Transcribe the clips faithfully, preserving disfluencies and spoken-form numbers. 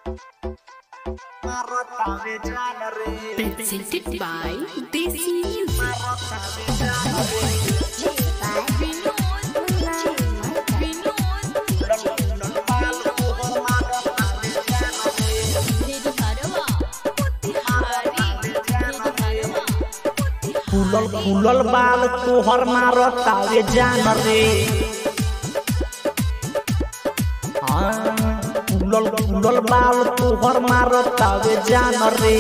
Presented by Desi Music. फूलल फूलल बाल तोहर मारतावे जान रे। फूलल फूलल बाल तोहर मारतावे जान रे।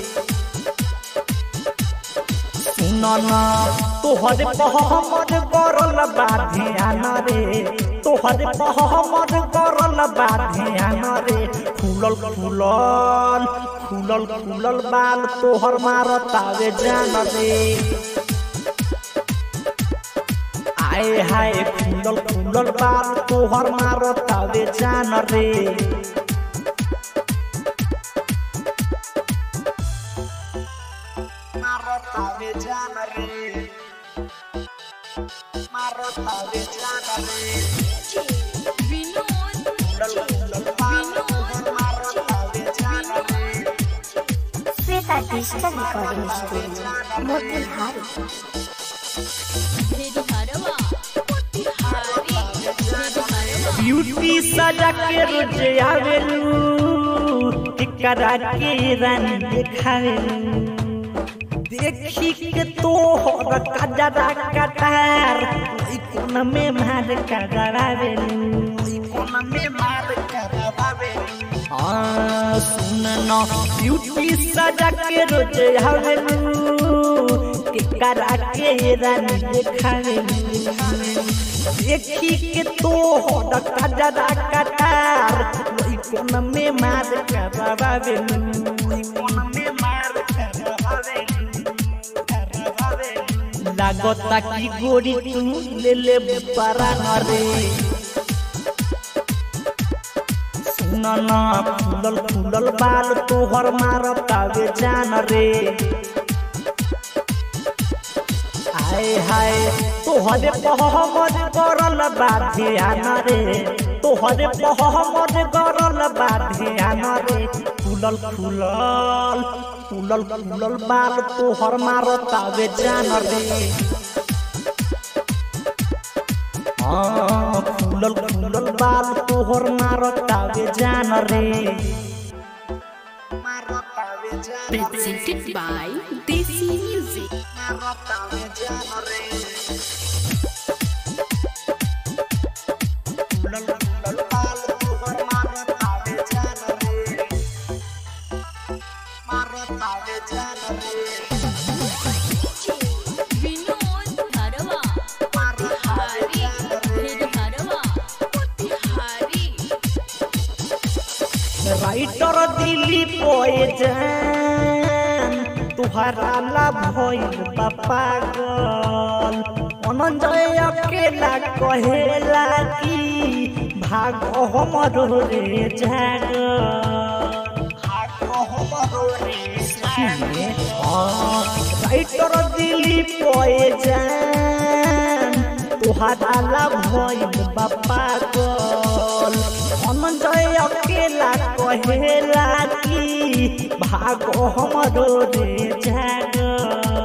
सुनना तोहर पहमद करल बा ध्यान रे। तोहर पहमद करल बा ध्यान रे। फूलल फूलल फूलल फूलल बाल तोहर मारतावे जान रे। आए हाय फूलल फूलल बाल तोहर मारतावे जान रे। मारतावे जान रे। मारतावे जान रे। Digital recording studio Motihari. Beauty सजा के रोज आवेलू टिकरा के रानी देखावेलू। देखी के तोहर कजरा कटार कोन में मार करावेलू। कोन में मार करावेलू। हाँ सुनना ब्यूटी सजा के रोज आवेलू टिकरा के रानी देखावेलू। देखी के तोहर कजरा कटार कोन में मार करावेलू। कोन में मार करावेलू। लागता की गोरी तू ले ले पारा रे। सुनना फूलल फूलल बाल तोहर मारतावे जान रे। हाय हाय तोहरे पहमद करल बा ध्यान रे। तोहरे पहमद करल बा ध्यान रे। फूलल फूलल फूलल फूलल बाल तोहर मारतावे जान रे। हाँ फूलल फूलल बाल तोहर मारतावे जान रे। Presented by Desi Music. मारतावे जान रे। फूलल फूलल बाल तोहर मारतावे जान रे। मारतावे जान रे। राइटर दिल्ली पोएजन तुहरा ला भइल बा पागल। अनंजय अकेला कहेला कि भाग हमरो रे जागल। भाग हमरो रे जागल। राइटर दिल्ली पोएजन तुहरा ला भइल बा पागल। अनंजय अकेला कहेला कि भाग हमरो रे जागल।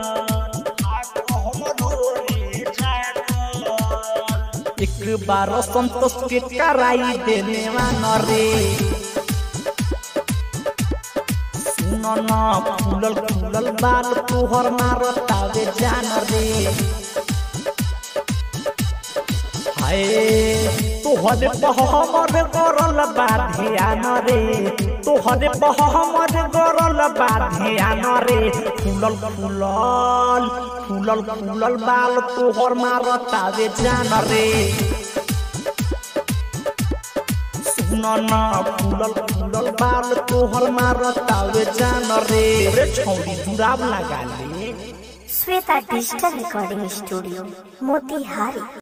एक बार संतोष के कराई देने वाला रे। सुनना फूलल फूलल बाल तोहर मारतावे जान रे। हाय तोहरे पहमद करल बा ध्यान रे। तोहरे पहमद करल बा ध्यान रे। फूलल फूलल फूलल फूलल बाल तोहर मारतावे जान रे। सुनना फूलल फूलल बाल तोहर मारतावे जान रे। रे छौरी जुराब लगा ले। Shweta digital recording studio Motihari.